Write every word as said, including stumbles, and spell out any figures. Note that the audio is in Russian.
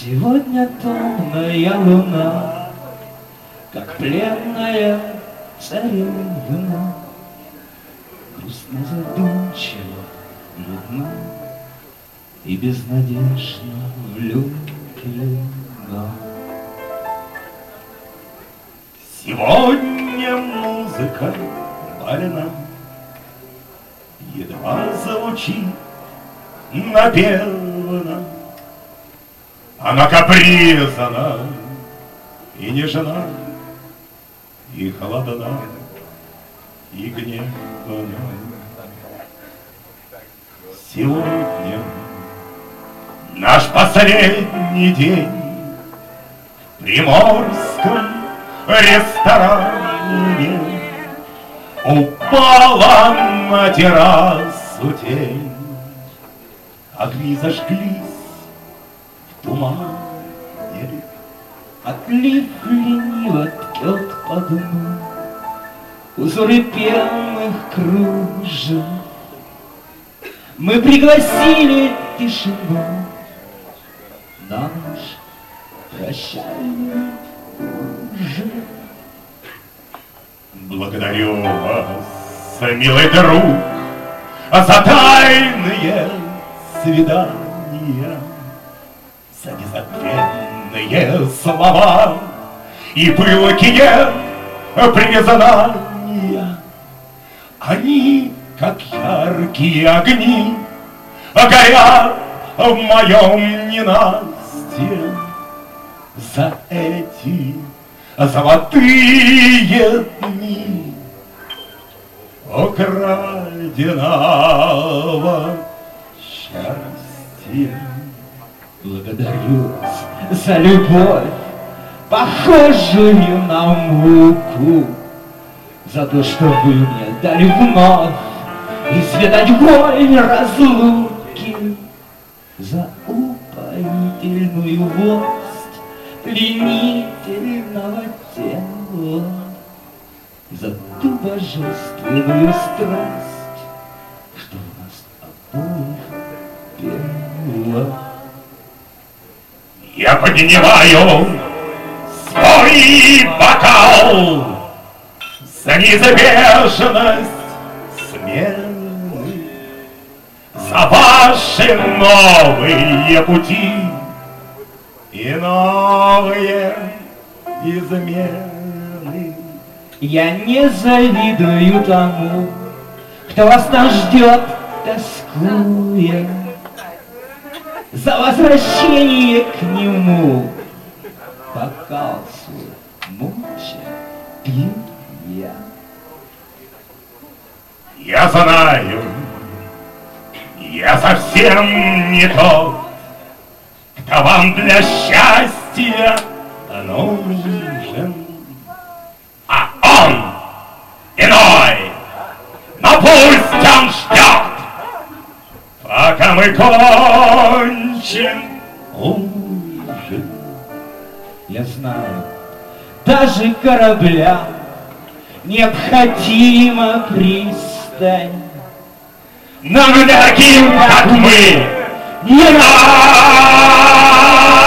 Сегодня томная луна, как пленная царевна, грустно, задумчиво, людна и безнадежно влюблена. Сегодня музыка больна, едва звучит напевно. Она капризна и нежна, и холодна, и гневна. Сегодня наш последний день в приморском ресторане. Упала на террасу тень, огни зажглись в тумане. Отлив лениво ткет по дну узоры пенных кружев. Мы пригласили тишину на наш прощальный ужин. Благодарю вас, милый друг, за тайные свидания, за незабвенные слова и пылкие признания. Они, как яркие огни, горят в моем ненастье. За эти золотые дни украденного счастья. Благодарю вас за любовь, похожую на муку, за то, что вы мне дали вновь изведать боль разлуки, за упоительную власть пленительного тела, за ту божественную страсть, что в нас обоих пела. Я поднимаю свой бокал за неизбежность смены, за ваши новые пути и новые измены. Я не завидую тому, кто вас там ждет, тоскуя, за возвращение к нему. Бокал свой молча пью я. Я знаю, я совсем не тот, кто вам для счастья нужен, а он иной. Но пусть он ждет, пока мы кончим ужин. Я знаю, даже кораблям необходима пристань. Нам таким, как мы, не надо.